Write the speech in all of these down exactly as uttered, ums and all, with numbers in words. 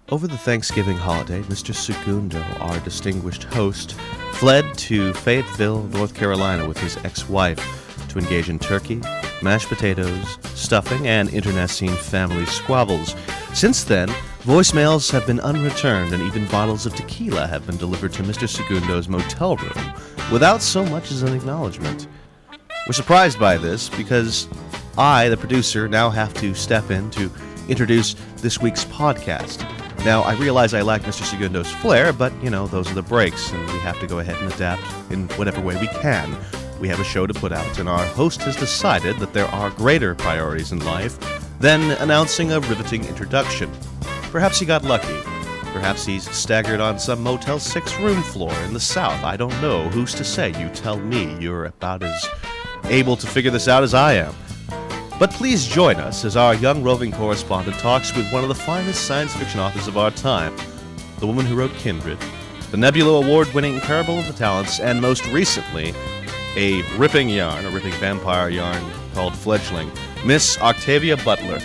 Over the Thanksgiving holiday, Mister Segundo, our distinguished host, fled to Fayetteville, North Carolina with his ex-wife to engage in turkey, mashed potatoes, stuffing, and internecine family squabbles. Since then, voicemails have been unreturned and even bottles of tequila have been delivered to Mister Segundo's motel room without so much as an acknowledgement. We're surprised by this because I, the producer, now have to step in to introduce this week's podcast. Now, I realize I lack Mister Segundo's flair, but, you know, those are the breaks, and we have to go ahead and adapt in whatever way we can. We have a show to put out, and our host has decided that there are greater priorities in life than announcing a riveting introduction. Perhaps he got lucky. Perhaps he's staggered on some Motel six room floor in the South. I don't know. Who's to say? You tell me. You're about as able to figure this out as I am. But please join us as our young roving correspondent talks with one of the finest science fiction authors of our time, the woman who wrote Kindred, the Nebula Award-winning Parable of the Talents, and most recently, a ripping yarn, a ripping vampire yarn called Fledgling, Miss Octavia Butler.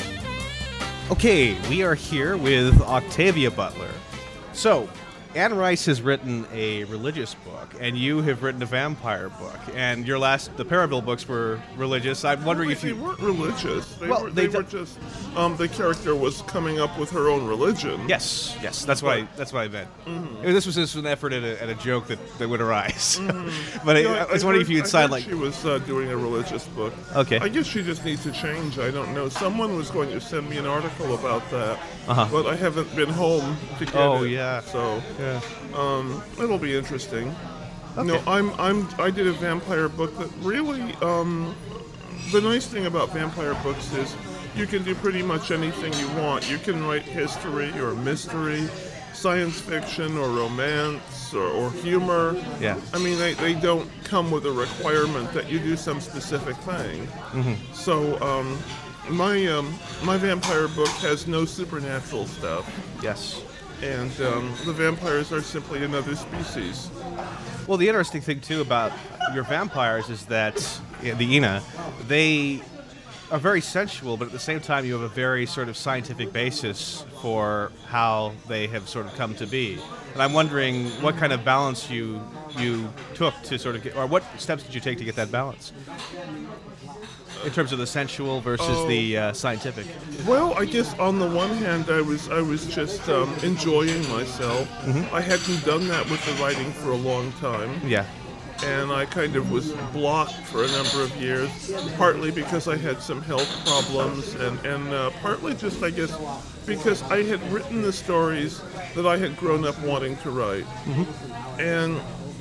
Okay, we are here with Octavia Butler. So, Anne Rice has written a religious book, and you have written a vampire book. And your last, the Parable books were religious. I'm wondering well, if you... They weren't religious. They, well, were, they, they were just... Um, the character was coming up with her own religion. Yes, yes, that's what I that's what I meant. Mm-hmm. This was just an effort at a, at a joke that, that would arise. Mm-hmm. but yeah, I, I was I wondering heard, if you'd sign like... she was uh, doing a religious book. Okay. I guess she just needs to change. I don't know. Someone was going to send me an article about that, uh-huh. but I haven't been home to get oh, it. yeah. So... Yeah. Um, it'll be interesting. Okay. No, I'm I'm I did a vampire book that really um, the nice thing about vampire books is you can do pretty much anything you want. You can write history or mystery, science fiction or romance or, or humor. Yeah. I mean, they, they don't come with a requirement that you do some specific thing. Mm-hmm. So um, my um, my vampire book has no supernatural stuff. Yes. And um, the vampires are simply another species. Well, the interesting thing, too, about your vampires is that, you know, the Ina, they are very sensual, but at the same time you have a very sort of scientific basis for how they have sort of come to be. And I'm wondering what kind of balance you you took to sort of get, or what steps did you take to get that balance? In terms of the sensual versus oh. the uh, scientific. Well, I guess on the one hand, I was I was just um, enjoying myself. Mm-hmm. I hadn't done that with the writing for a long time. Yeah. And I kind of was blocked for a number of years, partly because I had some health problems, and, and uh, partly just, I guess, because I had written the stories that I had grown up wanting to write. Mm-hmm. And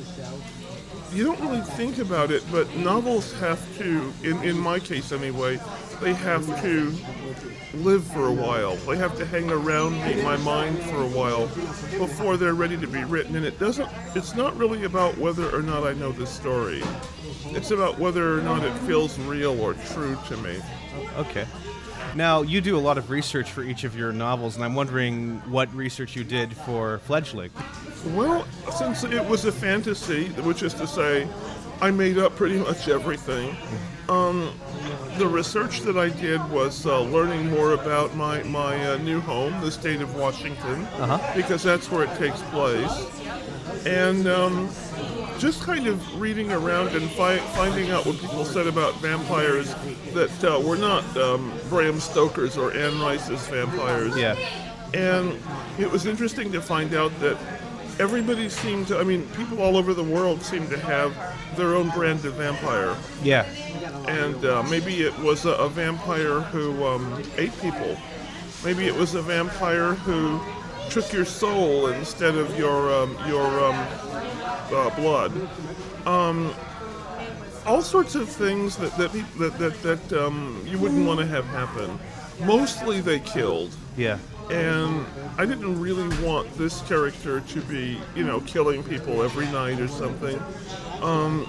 you don't really think about it, but novels have to, in, in my case anyway, they have to live for a while. They have to hang around me, my mind for a while before they're ready to be written. And it doesn't, it's not really about whether or not I know the story. It's about whether or not it feels real or true to me. Okay. Now, you do a lot of research for each of your novels, and I'm wondering what research you did for Fledgling. Well, since it was a fantasy, which is to say, I made up pretty much everything, um, the research that I did was uh, learning more about my, my uh, new home, the state of Washington, uh-huh. because that's where it takes place. And um, just kind of reading around and fi- finding out what people said about vampires that uh, were not um, Bram Stoker's or Anne Rice's vampires. Yeah. And it was interesting to find out that everybody seemed to, I mean, people all over the world seem to have their own brand of vampire. Yeah. And uh, maybe it was a, a vampire who um, ate people. Maybe it was a vampire who took your soul instead of your um, your um, uh, blood. Um, all sorts of things that that that that, that um, you wouldn't want to have happen. Mostly they killed. Yeah. And I didn't really want this character to be, you know, killing people every night or something. Um,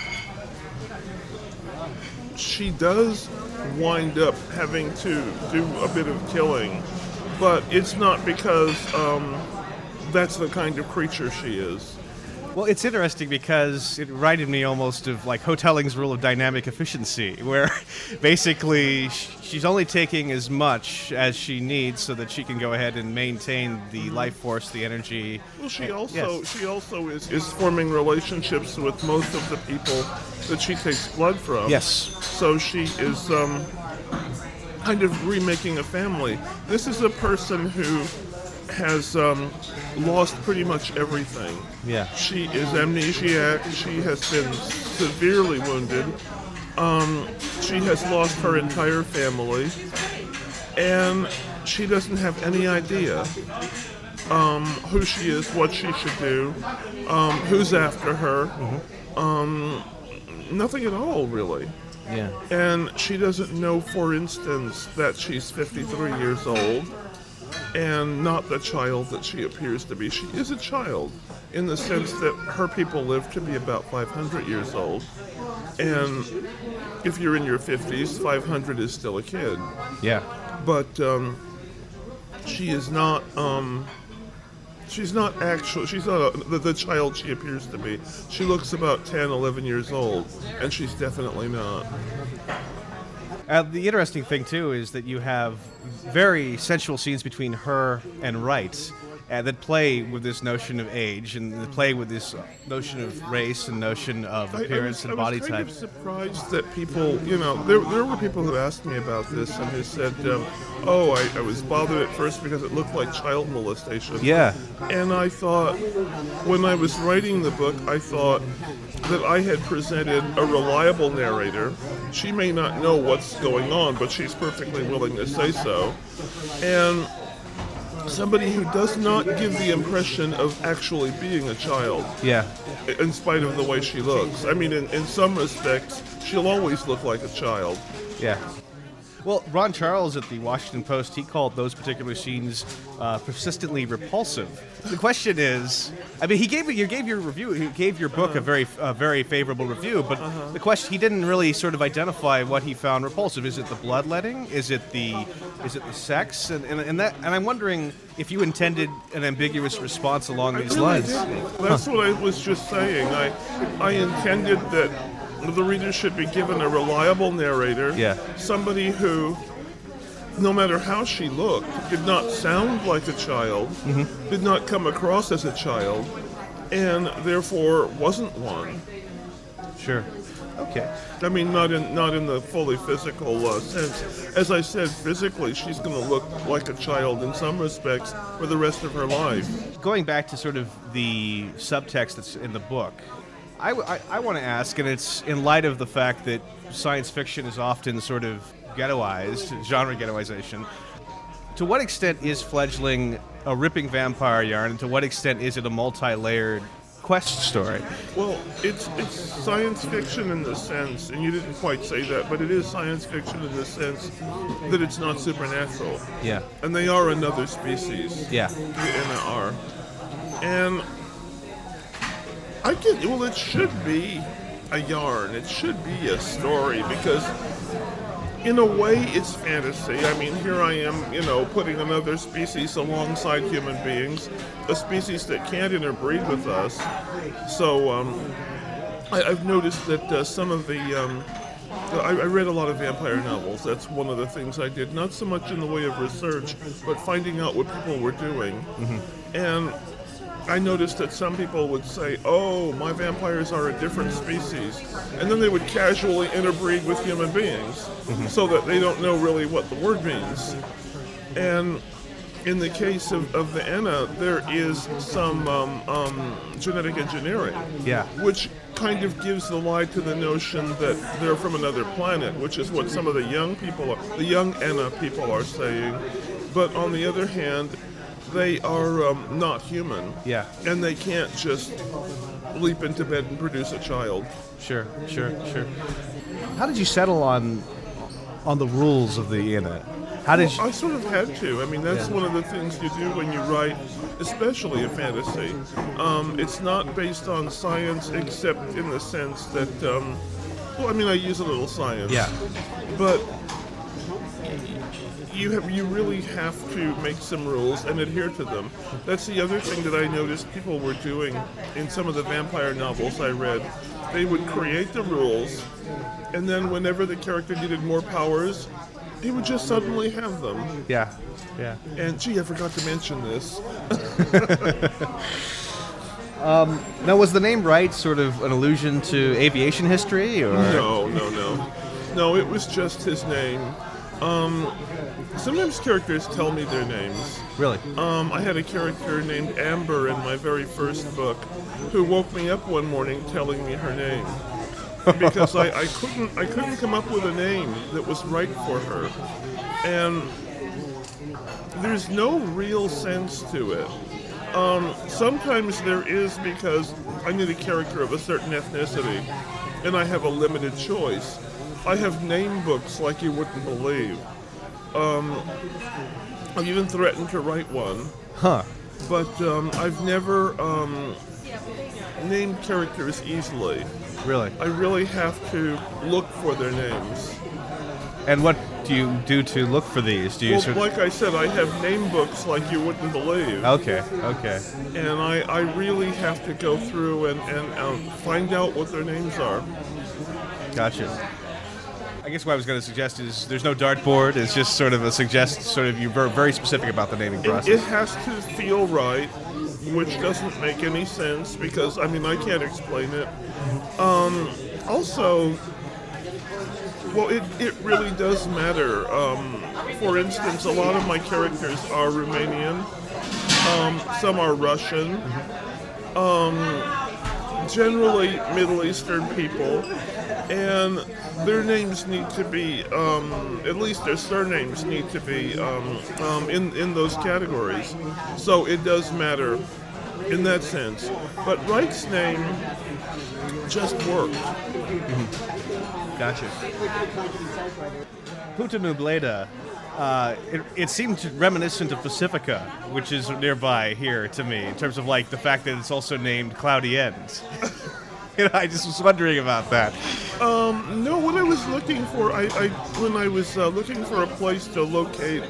she does wind up having to do a bit of killing, but it's not because um, that's the kind of creature she is. Well, it's interesting because it reminded me almost of like Hotelling's rule of dynamic efficiency, where basically sh- she's only taking as much as she needs so that she can go ahead and maintain the life force, the energy. Well, she And- also yes. she also is, is forming relationships with most of the people that she takes blood from. Yes. So she is um, kind of remaking a family. This is a person who has um, lost pretty much everything. Yeah. She is amnesiac. She has been severely wounded. Um, she has lost her entire family, and she doesn't have any idea um, who she is, what she should do, um, who's after her. Um, nothing at all, really. Yeah. And she doesn't know, for instance, that she's fifty-three years old and not the child that she appears to be. She is a child in the sense that her people live to be about five hundred years old. And if you're in your fifties, five hundred is still a kid. Yeah. But um, she is not. Um, she's not actual. She's not a, the, the child she appears to be. She looks about ten, eleven years old, and she's definitely not. Uh, the interesting thing, too, is that you have very sensual scenes between her and Wright uh, that play with this notion of age and that play with this notion of race and notion of I- I appearance was- and I body was type. kind of surprised that people, you know, there, there were people who asked me about this and who said, um, oh, I, I was bothered at first because it looked like child molestation. Yeah. And I thought, when I was writing the book, I thought that I had presented a reliable narrator. She may not know what's going on, but she's perfectly willing to say so. And somebody who does not give the impression of actually being a child, Yeah. in spite of the way she looks. I mean, in, in some respects, she'll always look like a child. Yeah. Well, Ron Charles at the Washington Post, he called those particular scenes uh, persistently repulsive. The question is, I mean, he gave you gave your review, he gave your book a very a very favorable review, but the question, he didn't really sort of identify what he found repulsive. Is it the bloodletting? Is it the is it the sex? And and, and that and I'm wondering if you intended an ambiguous response along these Really lines. didn't. That's what I was just saying. I, I intended that the reader should be given a reliable narrator, Yeah. somebody who, no matter how she looked, did not sound like a child, Mm-hmm. did not come across as a child, and therefore wasn't one. Sure. Okay. I mean, not in not in the fully physical uh, sense. As I said, physically, she's going to look like a child in some respects for the rest of her life. Going back to sort of the subtext that's in the book, I, I, I want to ask, and it's in light of the fact that science fiction is often sort of ghettoized, genre ghettoization, to what extent is Fledgling a ripping vampire yarn, and to what extent is it a multi-layered quest story? Well, it's it's science fiction in the sense, and you didn't quite say that, but it is science fiction in the sense that it's not supernatural. Yeah. And they are another species. Yeah. The Inna are. And I get, well, it should be a yarn. It should be a story because, in a way, it's fantasy. I mean, here I am, you know, putting another species alongside human beings, a species that can't interbreed with us. So, um, I, I've noticed that uh, some of the, um, I, I read a lot of vampire novels. That's one of the things I did. Not so much in the way of research, but finding out what people were doing. Mm-hmm. And I noticed that some people would say, oh, my vampires are a different species. And then they would casually interbreed with human beings mm-hmm. so that they don't know really what the word means. And in the case of, of the Inna, there is some um, um, genetic engineering, Yeah. which kind of gives the lie to the notion that they're from another planet, which is what some of the young people, are, the young Inna people are saying. But on the other hand, they are um, not human. Yeah. And they can't just leap into bed and produce a child. Sure, sure, sure. How did you settle on on the rules of the Inna? How did you... I sort of had to. I mean, that's Yeah. one of the things you do when you write, especially a fantasy. Um, it's not based on science, except in the sense that, um, well, I mean, I use a little science. Yeah. But you have, you really have to make some rules and adhere to them. That's the other thing that I noticed people were doing in some of the vampire novels I read. They would create the rules, and then whenever the character needed more powers, he would just suddenly have them. Yeah, yeah. And gee, I forgot to mention this. um, now, was the name Wright sort of an allusion to aviation history, or no, no, no, no? It was just his name. Um, sometimes characters tell me their names. Really? Um, I had a character named Amber in my very first book, who woke me up one morning telling me her name. Because I, I couldn't I couldn't come up with a name that was right for her. And there's no real sense to it. Um, sometimes there is, because I need a character of a certain ethnicity, and I have a limited choice. I have name books like you wouldn't believe. Um, I've even threatened to write one. Huh. But um, I've never um, named characters easily. Really? I really have to look for their names. And what do you do to look for these? Do you Well, sort of... like I said, I have name books like you wouldn't believe. Okay, okay. And I, I really have to go through and, and um, find out what their names are. Gotcha. I guess what I was going to suggest is there's no dartboard. It's just sort of a suggest, sort of you're very specific about the naming It, process. it has to feel right, which doesn't make any sense because, I mean, I can't explain it. Um, also, well, it, it really does matter. Um, for instance, a lot of my characters are Romanian. Um, some are Russian. Um, generally Middle Eastern people. And their names need to be, um, at least their surnames need to be um, um, in, in those categories. So it does matter in that sense. But Wright's name just worked. Mm-hmm. Gotcha. Puta Nublada, uh, it, it seemed reminiscent of Pacifica, which is nearby here to me, in terms of like the fact that it's also named Cloudy Ends. You know, I just was wondering about that. Um, no, what I was looking for, I, I when I was uh, looking for a place to locate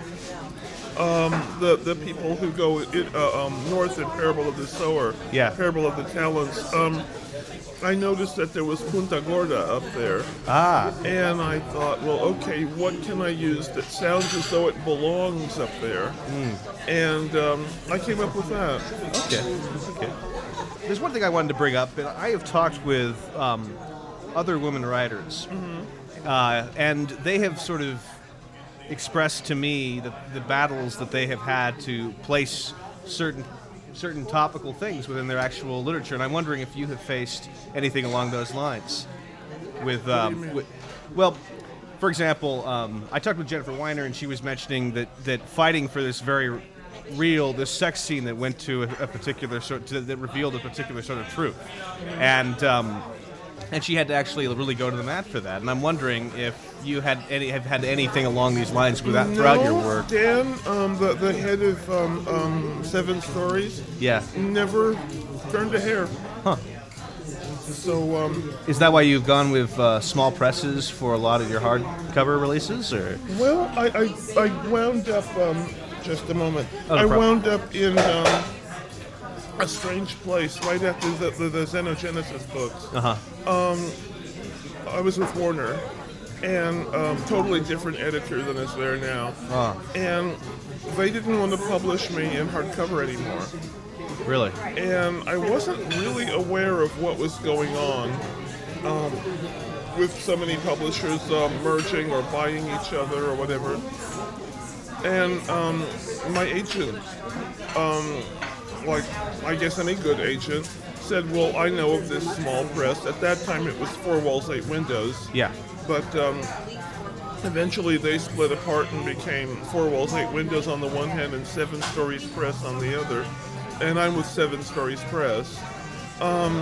um, the the people who go it, uh, um, north in Parable of the Sower, yeah. Parable of the Talents, um, I noticed that there was Punta Gorda up there. Ah. And I thought, well, okay, what can I use that sounds as though it belongs up there? Mm. And um, I came up with that. Okay. Okay. There's one thing I wanted to bring up, and I have talked with um, other women writers, mm-hmm. uh, and they have sort of expressed to me the, the battles that they have had to place certain certain topical things within their actual literature, and I'm wondering if you have faced anything along those lines. With, um, with well, for example, um, I talked with Jennifer Weiner, and she was mentioning that, that fighting for this very real, this sex scene that went to a, a particular sort, to, that revealed a particular sort of truth, and um, and she had to actually really go to the mat for that. And I'm wondering if you had any have had anything along these lines with that throughout no, your work. Dan, um, the the head of um, um, Seven Stories, yeah, never turned a hair. Huh. So, um, is that why you've gone with uh, small presses for a lot of your hardcover releases, or? Well, I I, I wound up. Um, Just a moment. Oh, no I problem. wound up in um, a strange place right after the, the, the Xenogenesis books. Uh-huh. Um, I was with Warner, and um, totally different editor than is there now. Uh. And they didn't want to publish me in hardcover anymore. Really? And I wasn't really aware of what was going on um, with so many publishers um, merging or buying each other or whatever. And um, my agent, um, like I guess any good agent, said, well, I know of this small press. At that time it was Four Walls, Eight Windows. Yeah. But um, eventually they split apart and became Four Walls, Eight Windows on the one hand and Seven Stories Press on the other. And I'm with Seven Stories Press. Um,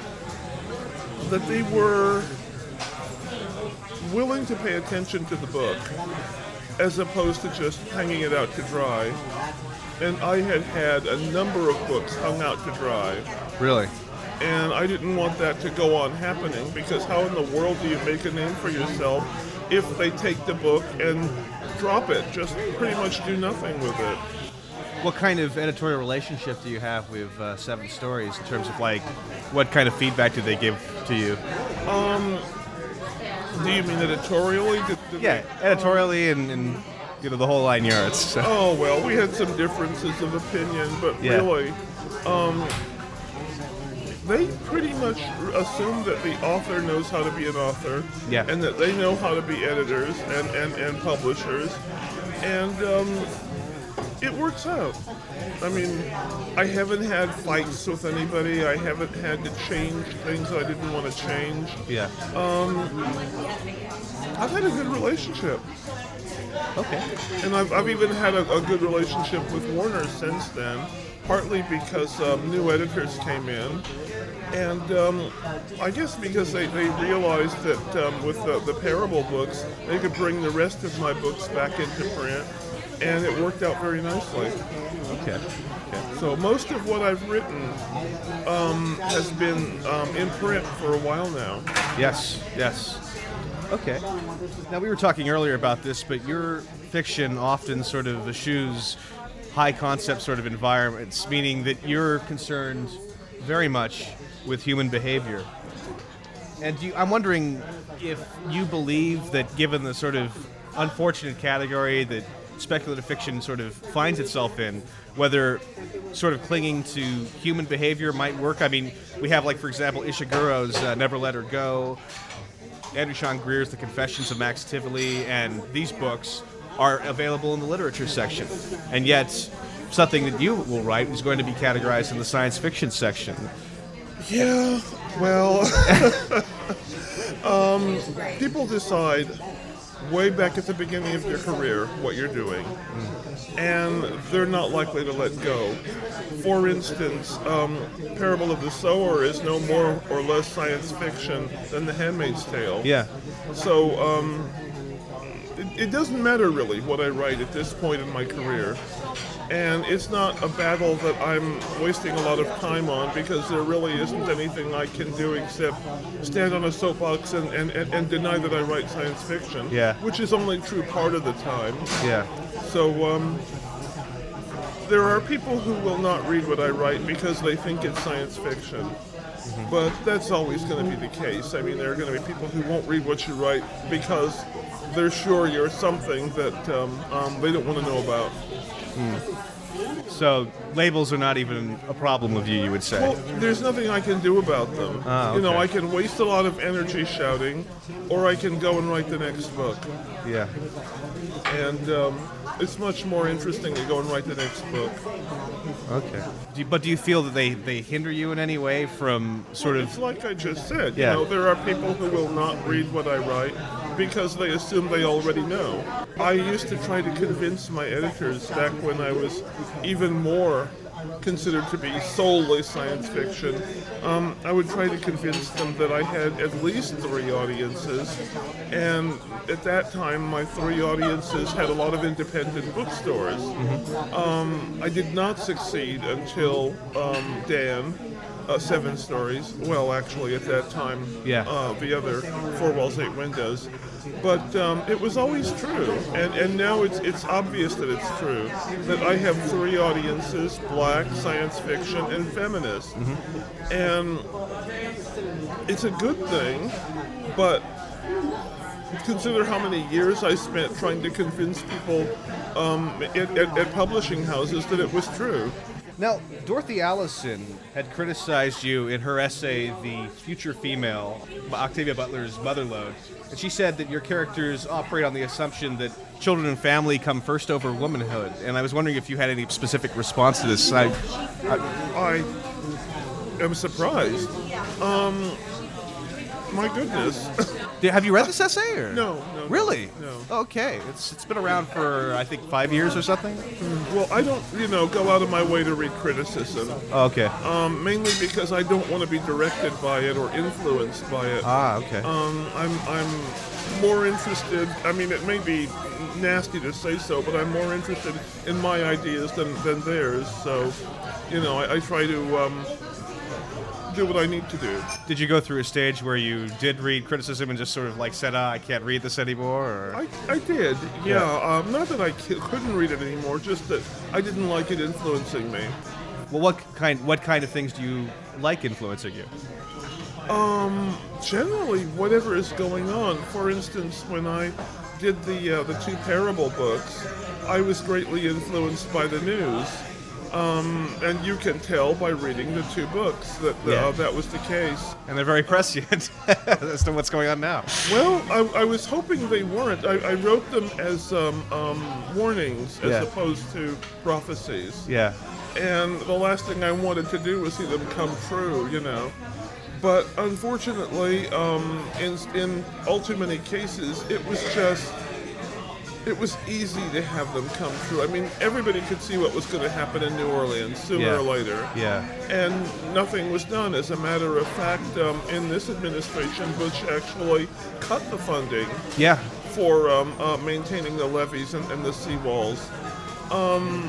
that they were willing to pay attention to the book, as opposed to just hanging it out to dry. And I had had a number of books hung out to dry. Really? And I didn't want that to go on happening, because how in the world do you make a name for yourself if they take the book and drop it, just pretty much do nothing with it. What kind of editorial relationship do you have with uh, Seven Stories in terms of like what kind of feedback do they give to you? Um, do you mean editorially? Did, did Yeah, they, editorially and, and you know the whole nine yards. So. Oh well, we had some differences of opinion, but Yeah. really, um, they pretty much assume that the author knows how to be an author, Yeah. and that they know how to be editors and, and, and publishers, and um, it works out. I mean, I haven't had fights with anybody. I haven't had to change things I didn't want to change. Yeah. I've had a good relationship. Okay. And I've, I've even had a, a good relationship with Warner since then, partly because um, new editors came in, and um, I guess because they, they realized that um, with the, the Parable books, they could bring the rest of my books back into print, and it worked out very nicely. Okay. Okay. So most of what I've written um, has been um, in print for a while now. Yes. Yes. Okay. Now we were talking earlier about this, but your fiction often sort of eschews high concept sort of environments, meaning that you're concerned very much with human behavior. And you, I'm wondering if you believe that given the sort of unfortunate category that speculative fiction sort of finds itself in, whether sort of clinging to human behavior might work. I mean, we have, like, for example, Ishiguro's uh, Never Let Her Go, Andrew Sean Greer's The Confessions of Max Tivoli, and these books are available in the literature section. And yet, something that you will write is going to be categorized in the science fiction section. Yeah, well, um, people decide way back at the beginning of your career what you're doing, and they're not likely to let go. For instance, um, Parable of the Sower is no more or less science fiction than The Handmaid's Tale. Yeah. So um, it, it doesn't matter really what I write at this point in my career. And it's not a battle that I'm wasting a lot of time on, because there really isn't anything I can do except stand on a soapbox and, and, and, and deny that I write science fiction. Yeah. Which is only true part of the time. Yeah. So um, there are people who will not read what I write because they think it's science fiction. Mm-hmm. But that's always going to be the case. I mean, there are going to be people who won't read what you write because they're sure you're something that um, um, they don't want to know about. Hmm. So labels are not even a problem with you, you would say? Well, there's nothing I can do about them. Ah, okay. You know, I can waste a lot of energy shouting, or I can go and write the next book. Yeah. And um, it's much more interesting to go and write the next book. Okay. Do you, but do you feel that they, they hinder you in any way from sort Well, of... it's like I just said. Yeah. You know, there are people who will not read what I write because they assume they already know. I used to try to convince my editors back when I was even more considered to be solely science fiction. Um, I would try to convince them that I had at least three audiences, and at that time my three audiences had a lot of independent bookstores. Mm-hmm. um, I did not succeed until um, Dan, uh, Seven Stories, well actually at that time, Yeah. uh, the other Four Walls, Eight Windows. But um, it was always true, and, and now it's it's obvious that it's true, that I have three audiences: black, science fiction, and feminist. Mm-hmm. And it's a good thing, but consider how many years I spent trying to convince people um, at, at, at publishing houses that it was true. Now, Dorothy Allison had criticized you in her essay, The Future Female, Octavia Butler's Motherlode, and she said that your characters operate on the assumption that children and family come first over womanhood. And I was wondering if you had any specific response to this. I, I am surprised. Um, my goodness. Have you read this essay? Or? No, no. Really? No. Okay. It's it's been around for, I think, five years or something? Well, I don't, you know, go out of my way to read criticism. Oh, okay. Um, mainly because I don't want to be directed by it or influenced by it. Ah, okay. Um, I'm I'm more interested. I mean, it may be nasty to say so, but I'm more interested in my ideas than, than theirs. So, you know, I, I try to um, do what I need to do. Did you go through a stage where you did read criticism and just sort of like said, ah, I can't read this anymore? Or? I, I did, yeah. Yeah. Um, not that I c- couldn't read it anymore, just that I didn't like it influencing me. Well, what kind what kind of things do you like influencing you? Um, generally, whatever is going on. For instance, when I did the uh, the two parable books, I was greatly influenced by the news. Um, and you can tell by reading the two books that uh, Yeah. that was the case. And they're very prescient as to what's going on now. Well, I, I was hoping they weren't. I, I wrote them as um, um, warnings as Yeah. opposed to prophecies. Yeah. And the last thing I wanted to do was see them come true, you know. But unfortunately, um, in, in all too many cases, it was just, it was easy to have them come true. I mean, everybody could see what was going to happen in New Orleans sooner Yeah. or later. Yeah. And nothing was done. As a matter of fact, um, in this administration, Bush actually cut the funding Yeah. for um, uh, maintaining the levees and, and the seawalls. Um,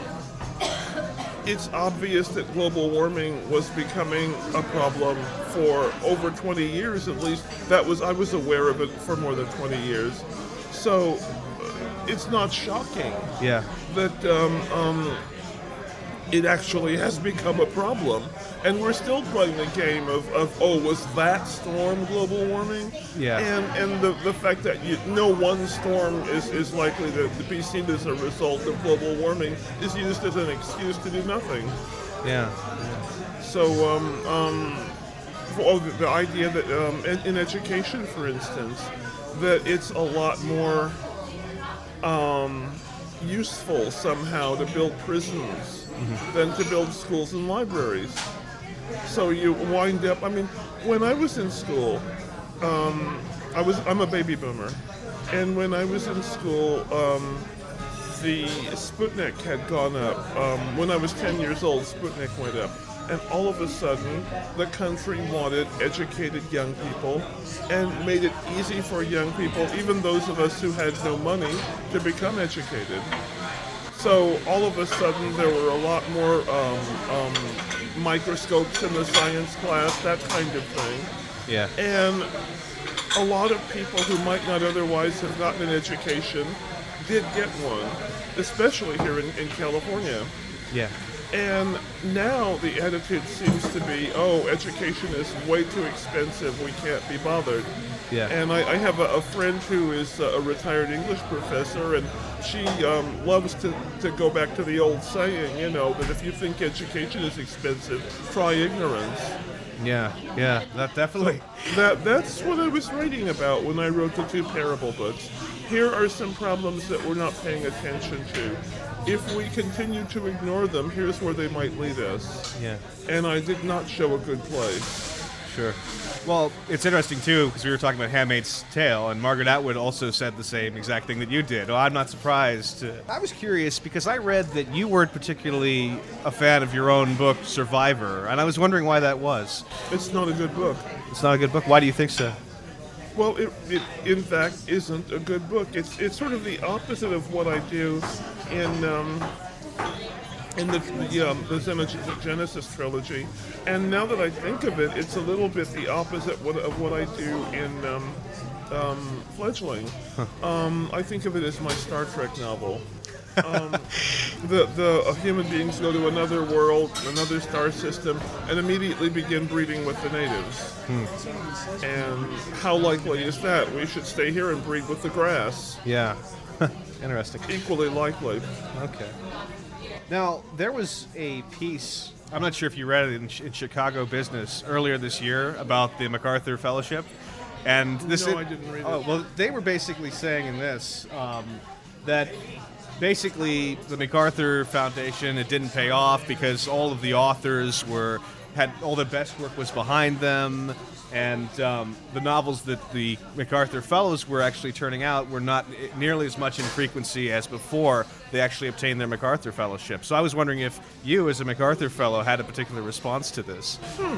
it's obvious that global warming was becoming a problem for over twenty years at least. That was I was aware of it for more than twenty years. So uh, it's not shocking Yeah. that um, um, it actually has become a problem. And we're still playing the game of, of oh, was that storm global warming? Yeah. And and the, the fact that you, no one storm is, is likely to, to be seen as a result of global warming is used as an excuse to do nothing. Yeah. So, um, um, for, oh, the, the idea that um, in, in education, for instance, that it's a lot more um, useful somehow to build prisons mm-hmm. than to build schools and libraries. So you wind up, I mean, when I was in school, um, I was, I'm a baby boomer, and when I was in school, um, the Sputnik had gone up. Um, when I was ten years old, Sputnik went up. And all of a sudden, the country wanted educated young people and made it easy for young people, even those of us who had no money, to become educated. So all of a sudden, there were a lot more um, um, microscopes in the science class, that kind of thing. Yeah. And a lot of people who might not otherwise have gotten an education did get one, especially here in, in California. Yeah. And now the attitude seems to be, oh, education is way too expensive, we can't be bothered. Yeah. And I, I have a, a friend who is a retired English professor, and she um, loves to, to go back to the old saying, you know, that if you think education is expensive, try ignorance. Yeah. Yeah. That definitely. That That's what I was writing about when I wrote the two parable books. Here are some problems that we're not paying attention to. If we continue to ignore them, here's where they might lead us. Yeah. And I did not show a good place. Sure. Well, it's interesting, too, because we were talking about Handmaid's Tale, and Margaret Atwood also said the same exact thing that you did. Well, I'm not surprised. Uh, I was curious, because I read that you weren't particularly a fan of your own book, Survivor, and I was wondering why that was. It's not a good book. It's not a good book? Why do you think so? Well, it, it in fact isn't a good book. It's it's sort of the opposite of what I do in um, in the the, um, the Genesis trilogy. And now that I think of it, it's a little bit the opposite what, of what I do in um, um, Fledgling. Huh. Um, I think of it as my Star Trek novel. um, the the uh, human beings go to another world, another star system, and immediately begin breeding with the natives. Hmm. And how likely is that? We should stay here and breed with the grass. Yeah. Interesting. Equally likely. Okay. Now, there was a piece, I'm not sure if you read it, in, in Chicago Business earlier this year about the MacArthur Fellowship. And this No, is, I didn't read oh, it. well, they were basically saying in this um, that basically the MacArthur Foundation, it didn't pay off because all of the authors were had all the best work was behind them, and um, the novels that the MacArthur Fellows were actually turning out were not nearly as much in frequency as before they actually obtained their MacArthur Fellowship. So I was wondering if you, as a MacArthur Fellow, had a particular response to this.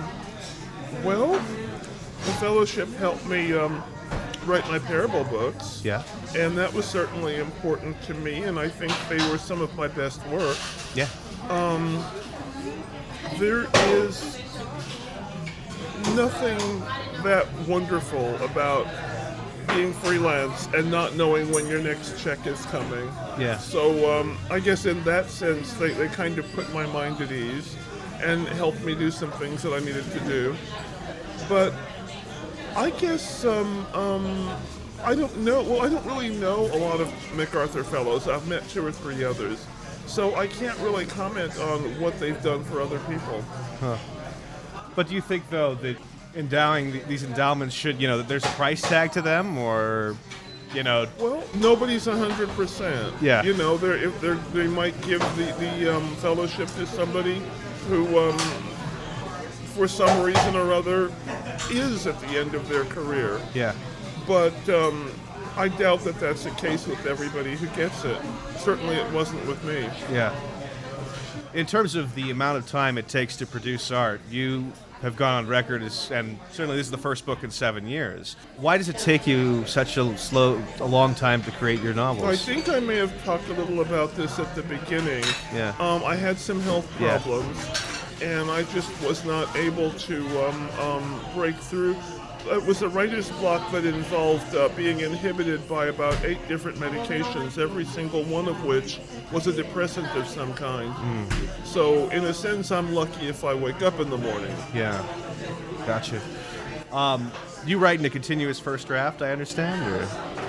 Hmm. Well, the fellowship helped me um, write my parable books. Yeah. And that was certainly important to me, and I think they were some of my best work. Yeah. Um, there is nothing that wonderful about being freelance and not knowing when your next check is coming. Yeah. So um, I guess in that sense, they, they kind of put my mind at ease and helped me do some things that I needed to do. But I guess um, um, I don't know. Well, I don't really know a lot of MacArthur Fellows. I've met two or three others. So I can't really comment on what they've done for other people. Huh. But do you think, though, that endowing th- these endowments should, you know, that there's a price tag to them, or, you know? Well, nobody's a hundred percent. Yeah. You know, they're, if they're, they might give the the um, fellowship to somebody who, um, for some reason or other, is at the end of their career. Yeah. But um, I doubt that that's the case with everybody who gets it. Certainly, it wasn't with me. Yeah. In terms of the amount of time it takes to produce art, you have gone on record as, and certainly this is the first book in seven years. Why does it take you such a slow, a long time to create your novels? I think I may have talked a little about this at the beginning. Yeah. Um, I had some health Yeah. problems, and I just was not able to um, um, break through. It was a writer's block that involved uh, being inhibited by about eight different medications, every single one of which was a depressant of some kind. Mm. So, in a sense, I'm lucky if I wake up in the morning. Yeah, gotcha. Um, you write in a continuous first draft, I understand? Or?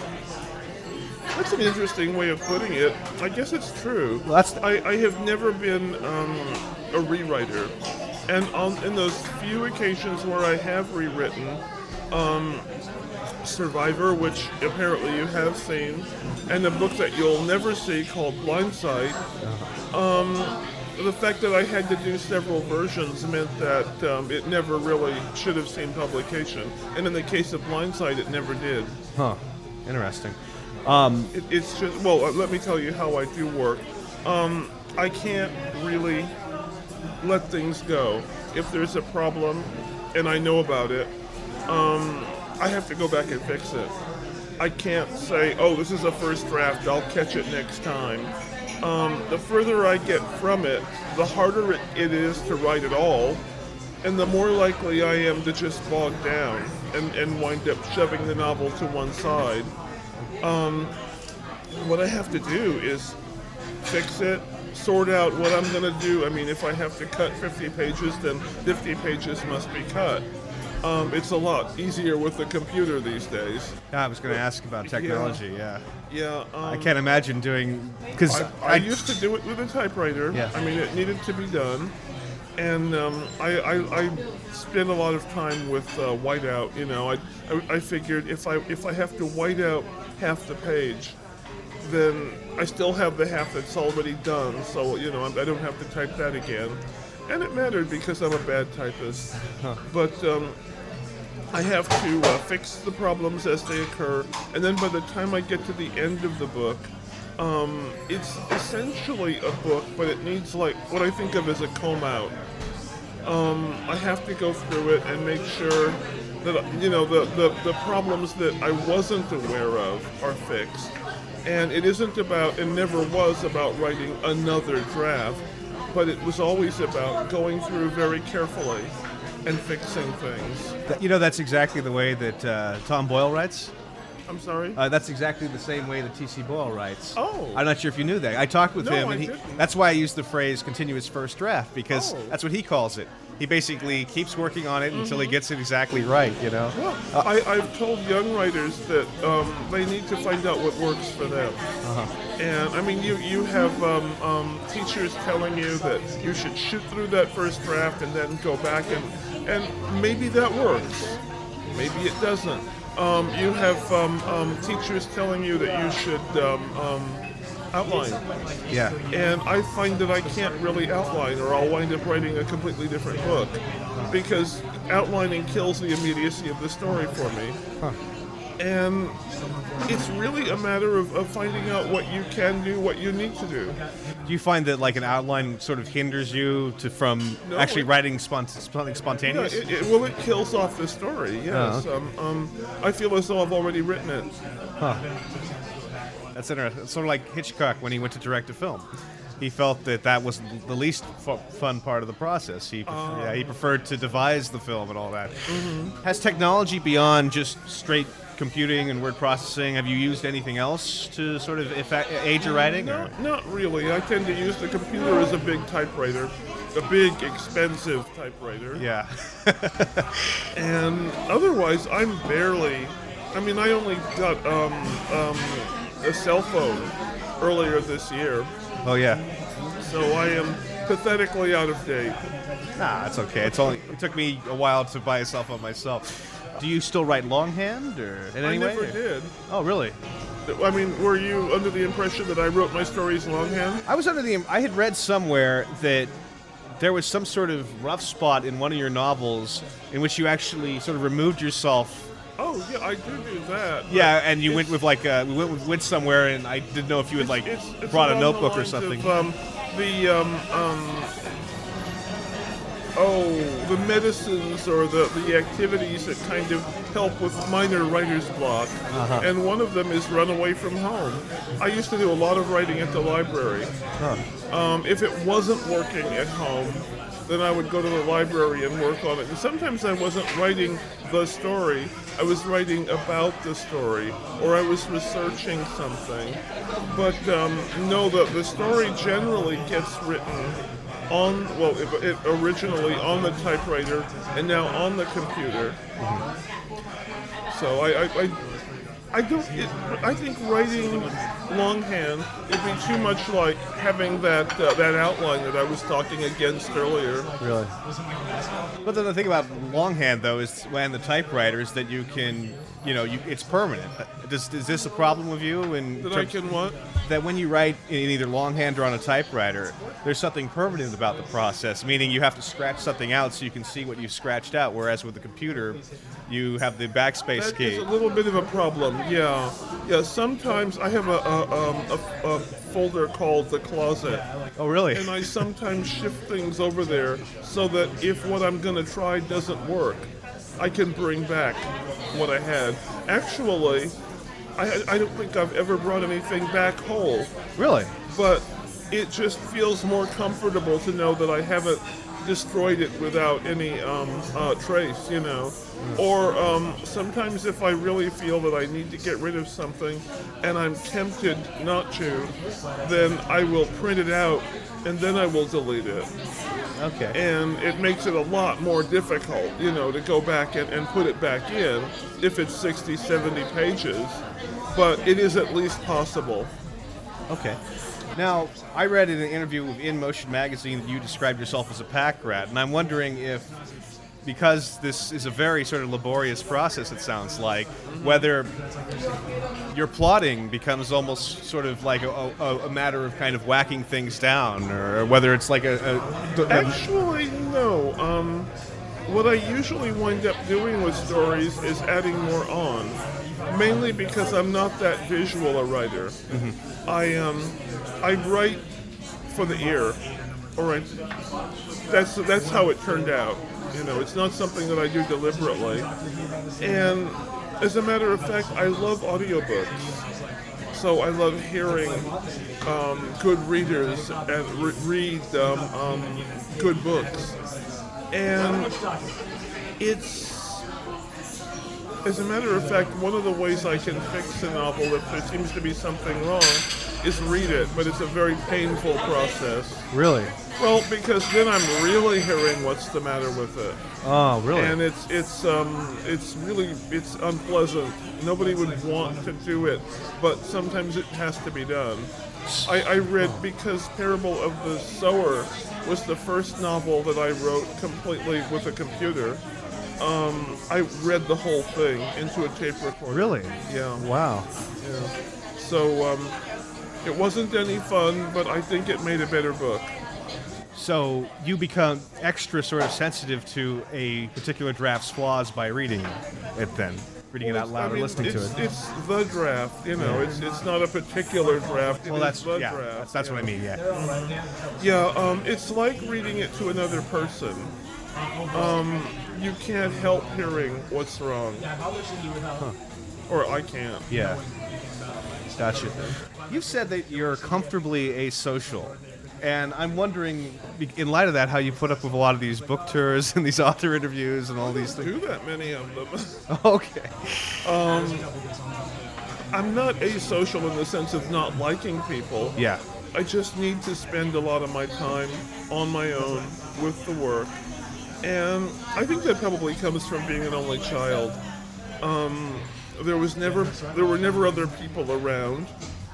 That's an interesting way of putting it. I guess it's true. Well, that's I, I have never been um, a rewriter. And on in those few occasions where I have rewritten, um, Survivor, which apparently you have seen, and a book that you'll never see called Blindside, um, the fact that I had to do several versions meant that um, it never really should have seen publication. And in the case of Blindside, it never did. Huh. Interesting. Um, It, it's just, well, uh, let me tell you how I do work. Um, I can't really let things go. If there's a problem and I know about it, um, I have to go back and fix it. I can't say, oh, this is a first draft, I'll catch it next time. Um, the further I get from it, the harder it, it is to write at all, and the more likely I am to just bog down and, and wind up shoving the novel to one side. Um, what I have to do is fix it, sort out what I'm going to do. I mean, if I have to cut fifty pages, then fifty pages must be cut. Um, it's a lot easier with the computer these days. I was going to ask about technology, yeah. Yeah. Um, I can't imagine doing, because I, I used to do it with a typewriter. Yeah. I mean, it needed to be done. And um, I, I, I spend a lot of time with uh, whiteout. You know, I, I, I figured if I if I have to white out half the page, then I still have the half that's already done. So you know, I, I don't have to type that again. And it mattered because I'm a bad typist. Huh. But um, I have to uh, fix the problems as they occur, and then by the time I get to the end of the book, um, it's essentially a book, but it needs like what I think of as a comb out. Um, I have to go through it and make sure that, you know, the, the, the problems that I wasn't aware of are fixed. And it isn't about, and never was about writing another draft, but it was always about going through very carefully and fixing things. You know, that's exactly the way that uh, Tom Boyle writes. I'm sorry? Uh, that's exactly the same way that T C Boyle writes. Oh. I'm not sure if you knew that. I talked with No, him, I and he, didn't. that's why I used the phrase continuous first draft, because Oh. that's what he calls it. He basically keeps working on it until he gets it exactly right, you know? Well, I, I've told young writers that um, they need to find out what works for them. Uh-huh. And I mean, you you have um, um, teachers telling you that you should shoot through that first draft and then go back and and maybe that works, maybe it doesn't. Um, you have um, um, teachers telling you that you should um, um, outline, Yeah. and I find that I can't really outline, or I'll wind up writing a completely different book, because outlining kills the immediacy of the story for me. Huh. And it's really a matter of, of finding out what you can do, what you need to do. Do you find that like an outline sort of hinders you to from No, actually it- writing spont- something Yeah, spontaneous? it, it, well, it kills off the story, yes. Oh, um, um, I feel as though I've already written it. Huh. That's interesting. It's sort of like Hitchcock when he went to direct a film. He he felt that that was the least fu- fun part of the process. He, pref- Uh. yeah, he preferred to devise the film and all that. Mm-hmm. Has technology beyond just straight computing and word processing, have you used anything else to sort of effect, aid your writing? Or? No, not really. I tend to use the computer as a big typewriter, a big, expensive typewriter. Yeah. And otherwise, I'm barely. I mean, I only got um, um, a cell phone earlier this year, Oh, yeah. so I am pathetically out of date. Nah, it's okay. It's only it took me a while to buy a cell phone myself. Do you still write longhand or in I any way? never or- did. Oh, really? I mean, were you under the impression that I wrote my stories longhand? I was under the. I had read somewhere that there was some sort of rough spot in one of your novels in which you actually sort of removed yourself. Oh, yeah, I do do that. but Yeah, and you went it's- with like uh, we went, went somewhere, and I didn't know if you had like it's, it's brought a along the notebook or lines something. Of, um, the um, um, oh, the medicines or the, the activities that kind of help with minor writer's block, Uh-huh. and one of them is run away from home. I used to do a lot of writing at the library. Um, if it wasn't working at home, then I would go to the library and work on it. And sometimes I wasn't writing the story, I was writing about the story, or I was researching something. But um, no, the, the story generally gets written on, well, it, it originally on the typewriter and now on the computer. So I, I, I, I don't, it, I think writing longhand would be too much like having that uh, that outline that I was talking against earlier. Really? But then the thing about longhand, though, is when the typewriter is that you can, you know, you, it's permanent. Does, is this a problem with you? In That I terms- can what? that when you write in either longhand or on a typewriter, there's something permanent about the process, meaning you have to scratch something out so you can see what you've scratched out, whereas with the computer, you have the backspace That key. is a little bit of a problem. Yeah, yeah. Sometimes I have a a, um, a, a folder called the closet, Oh, really? and I sometimes shift things over there so that if what I'm going to try doesn't work, I can bring back what I had. Actually, I, I don't think I've ever brought anything back whole, Really? but it just feels more comfortable to know that I haven't destroyed it without any um, uh, trace, you know. Or um, sometimes if I really feel that I need to get rid of something and I'm tempted not to, then I will print it out and then I will delete it. Okay. And it makes it a lot more difficult, you know, to go back and, and put it back in if it's sixty, seventy pages. But it is at least possible. Okay. Now, I read in an interview with In Motion magazine that you described yourself as a pack rat, and I'm wondering if, because this is a very sort of laborious process, it sounds like, whether your plotting becomes almost sort of like a, a, a matter of kind of whacking things down, or whether it's like a... a, a Actually, no. Um, what I usually wind up doing with stories is adding more on, mainly because I'm not that visual a writer. Mm-hmm. I um, I write for the ear, or I, that's that's how it turned out. You know, it's not something that I do deliberately. And as a matter of fact, I love audiobooks. So I love hearing um, good readers and re- read um, um, good books. And it's, as a matter of fact, one of the ways I can fix a novel if there seems to be something wrong is read it, but it's a very painful process. Really? Well, because then I'm really hearing what's the matter with it. Oh, really? And it's it's um it's really it's unpleasant. Nobody would want to do it, but sometimes it has to be done. I, I read because Parable of the Sower was the first novel that I wrote completely with a computer. Um, I read the whole thing into a tape recorder. Really? Yeah. Wow. Yeah. So um, it wasn't any fun, but I think it made a better book. So you become extra sort of sensitive to a particular draft's flaws by reading it then? Reading it out loud I mean, or listening it's, to it? It's the draft, you know. It's it's not a particular draft. It Well, is that's, the yeah, draft. that's, that's what I mean, yeah. Yeah, um, it's like reading it to another person. Um, you can't help hearing what's wrong. Or I can't. Yeah. Gotcha. You've said that you're comfortably asocial. And I'm wondering, in light of that, how you put up with a lot of these book tours and these author interviews and all these I things. don't do that many of them. Okay. I'm not asocial in the sense of not liking people. Yeah. I just need to spend a lot of my time on my own with the work. And I think that probably comes from being an only child. Um, there was never, there were never other people around,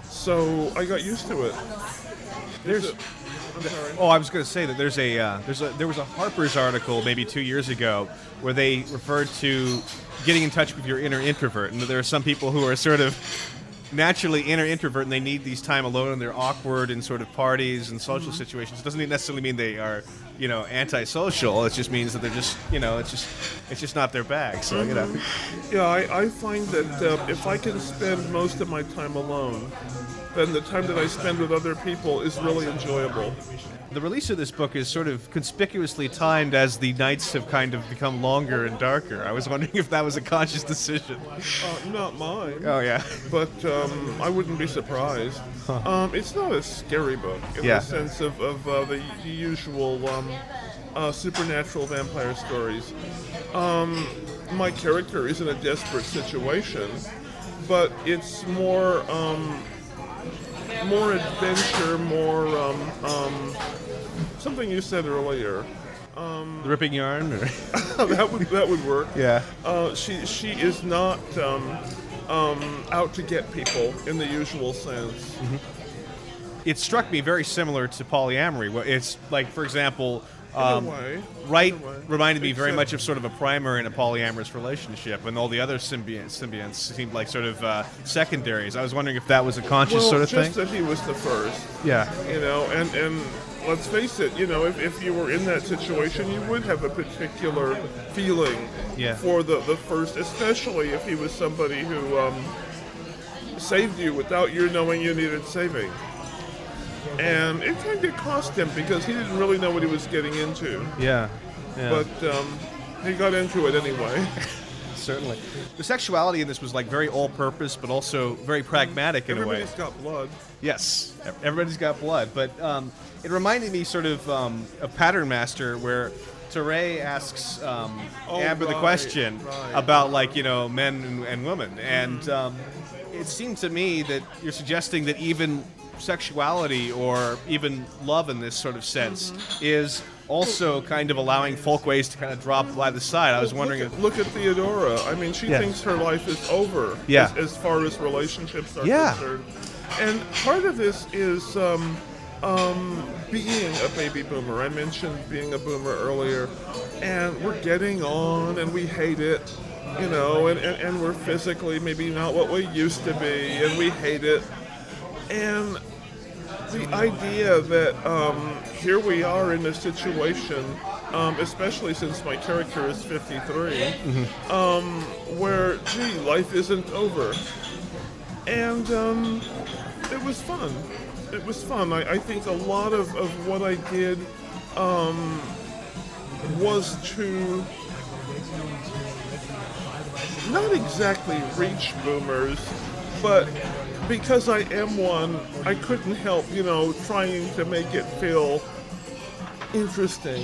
so I got used to it. There's. a- I'm sorry. Oh, I was going to say that there's a uh, there's a there was a Harper's article maybe two years ago where they referred to getting in touch with your inner introvert, and there are some people who are sort of naturally inner introvert and they need these time alone and they're awkward in sort of parties and social situations. It doesn't necessarily mean they are, you know, antisocial. It just means that they're just, you know, it's just it's just not their bag. So you know, Yeah, I, I find that uh, if I can spend most of my time alone, then the time that I spend with other people is really enjoyable. the release of this book is sort of conspicuously timed as the nights have kind of become longer and darker. I was wondering if that was a conscious decision. Uh, not mine. Oh yeah. But um, I wouldn't be surprised. Um, it's not a scary book in Yeah. the sense of, of uh, the, the usual um, uh, supernatural vampire stories. Um, my character is in a desperate situation, but it's more um, more adventure, more um, um, something you said earlier. The ripping yarn. Or that would that would work. yeah. Uh, she she is not um, um, out to get people in the usual sense. It struck me very similar to polyamory. where It's like, for example, um, in a way, Wright in a way. reminded me very Except- much of sort of a primer in a polyamorous relationship, and all the other symbionts, symbionts seemed like sort of uh, secondaries. I was wondering if that was a conscious well, sort of just thing. that he was the first, Yeah. you know, and and let's face it, you know, if, if you were in that situation, you would have a particular feeling Yeah. for the the first, especially if he was somebody who um, saved you without you knowing you needed saving. And it kind of cost him because he didn't really know what he was getting into. Yeah. Yeah. But um, he got into it anyway. Certainly. The sexuality in this was like very all-purpose, but also very pragmatic in a way. Everybody's got blood. Yes, ev- everybody's got blood, but um, it reminded me sort of um, of Pattern Master, where Teray asks um, Oh, Amber the right, question right. about like you know men and, and women, and um, it seemed to me that you're suggesting that even sexuality or even love in this sort of sense is also kind of allowing folkways to kind of drop by the side. I was wondering Look if at, look at Theodora. I mean, she Yeah. thinks her life is over Yeah. as, as far as relationships are Yeah. concerned. And part of this is um, um, being a baby boomer. I mentioned being a boomer earlier. And we're getting on and we hate it, you know, and, and, and we're physically maybe not what we used to be and we hate it. And the idea that um, here we are in a situation, um, especially since my character is fifty-three, um, where, gee, life isn't over. And um, it was fun. It was fun. I, I think a lot of, of what I did um, was to not exactly reach boomers, but because I am one, I couldn't help, you know, trying to make it feel interesting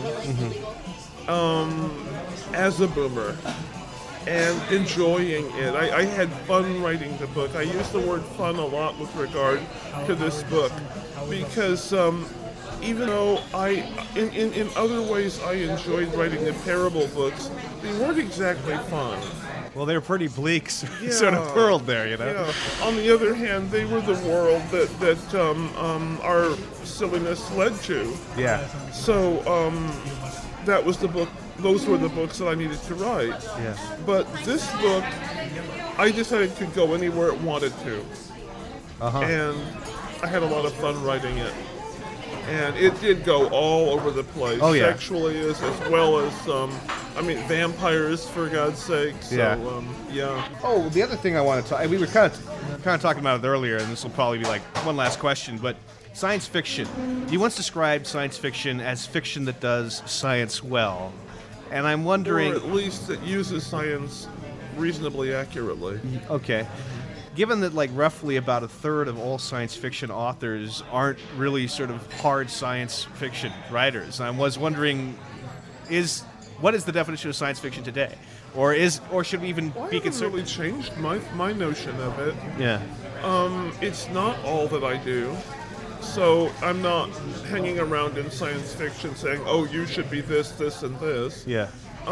um, as a boomer and enjoying it. I, I had fun writing the book. I use the word fun a lot with regard to this book because um, even though I, in, in, in other ways I enjoyed writing the parable books, they weren't exactly fun. well, they're pretty bleak sort Yeah. of world there, you know. Yeah. On the other hand, they were the world that that um, um, our silliness led to. Yeah. So um, that was the book. Those were the books that I needed to write. Yeah. But this book, I decided to go anywhere it wanted to, Uh-huh. and I had a lot of fun writing it. And it did go all over the place, Oh, yeah. sexually as, as well as, um, I mean, vampires, for God's sake. So, Yeah. um, yeah. Oh, the other thing I want to talk, we were kind of kind of talking about it earlier, and this will probably be like one last question, but science fiction. You once described science fiction as fiction that does science well, and I'm wondering. Or at least it uses science reasonably accurately. Okay. given that like roughly about a third of all science fiction authors aren't really sort of hard science fiction writers, I was wondering, is what is the definition of science fiction today, or is or should we even Well, I be haven't concerned? really changed my my notion of it. Yeah, Um, it's not all that I do. So I'm not hanging around in science fiction saying, oh, you should be this, this, and this. yeah,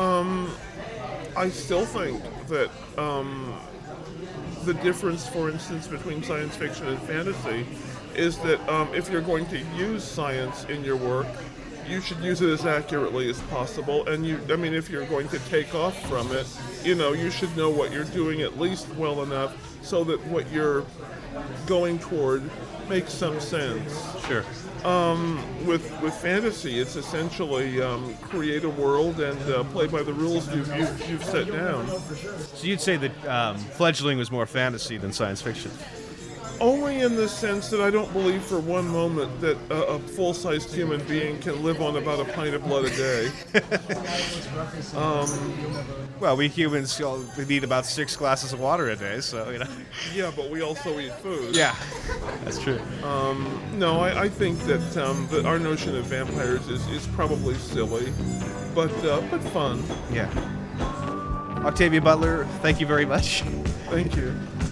I still think that um, the difference, for instance, between science fiction and fantasy is that um, if you're going to use science in your work, you should use it as accurately as possible. And you, I mean, if you're going to take off from it, you know, you should know what you're doing at least well enough so that what you're going toward makes some sense. sure. With with fantasy, it's essentially um, create a world and uh, play by the rules you've, you've, you've set down. So you'd say that um, Fledgling was more fantasy than science fiction? Only in the sense that I don't believe for one moment that a, a full-sized human being can live on about a pint of blood a day. Well, we humans all, we need about six glasses of water a day, so you know. Yeah, but we also eat food. Yeah, that's true. No, I, I think that um, that our notion of vampires is, is probably silly, but uh, but fun. Yeah. Octavia Butler, thank you very much. Thank you.